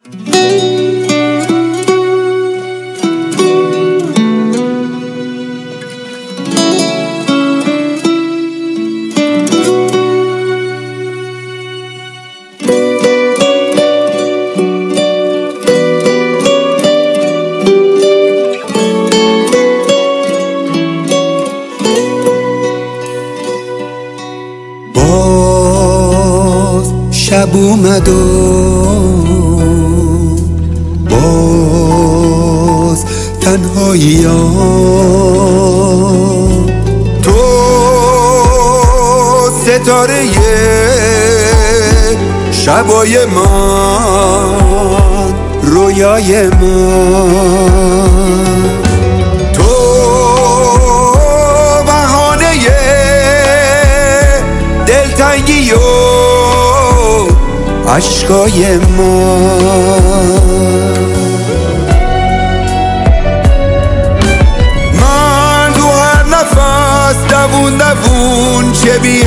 شب اومد و باز تنهایی ها، تو ستاره شبای من، رویای من، تو بهانه دلتنگی و عشقای من تو هر نفس دوون دوون چه بی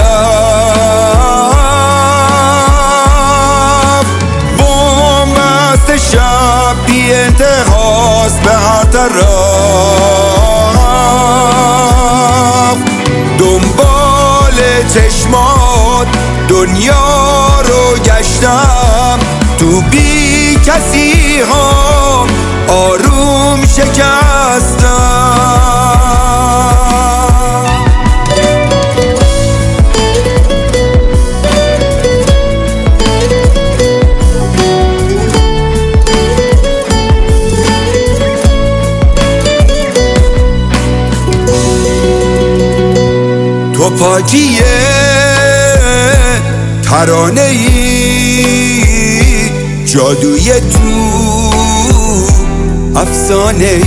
هدف، بومبست شب بی انتهاست به هر طرف، دنبال چشمات دنیا رو گشتم، تو بی کسی ها آروم شکستم. تو پاکیه ترانه ای، جادوی تو افسانه ای،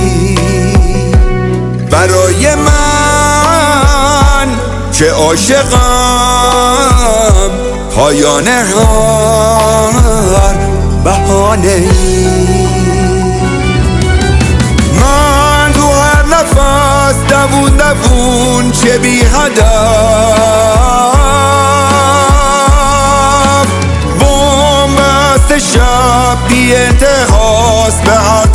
برای من که عاشقم پایان هر بهانه ای. من تو هر نفس دوون دوون چه بی هدف، بومبست شب بی انتهاست به هر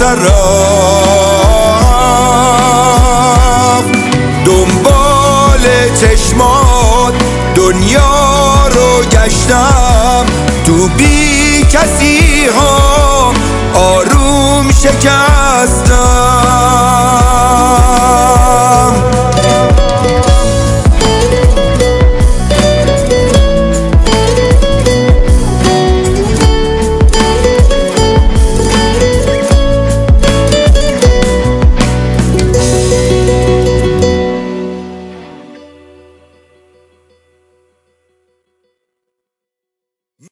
طرف، دنبال چشمات دنیا رو گشتم، تو بی کسی ها آروم شکستم.